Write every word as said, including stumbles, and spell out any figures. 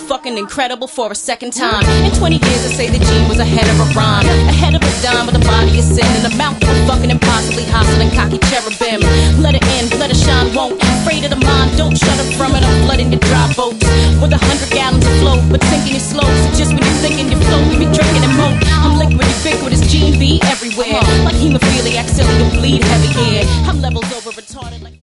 fucking incredible for a second time. In twenty years I say that Gene was ahead of a rhyme, ahead of a dime with a body of sin and a mouth that was fucking impossibly hostile and cocky cherubim. Let her in, let her shine, won't. Afraid of the mind, don't shut her from it. I'm flooding your dry boats with a hundred gallons of flow, but sinking it slow. So just when you're thinking you're floating, be drinking and moat. I'm liquid, ubiquitous, Gene B everywhere, like hemophiliac, silly, you bleed heavy here. I'm levels over retarded like